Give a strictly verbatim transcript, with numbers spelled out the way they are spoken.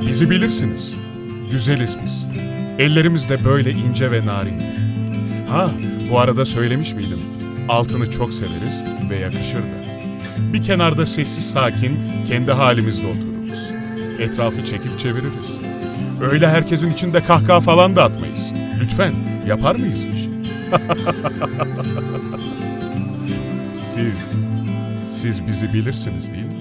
Bizi bilirsiniz. Güzeliz biz. Ellerimiz de böyle ince ve narindir. Ha, bu arada söylemiş miydim? Altını çok severiz ve yakışır da. Bir kenarda sessiz sakin kendi halimizde otururuz. Etrafı çekip çeviririz. Öyle herkesin içinde kahkaha falan da atmayız. Lütfen, yapar mıyız iş? Siz, siz bizi bilirsiniz değil mi?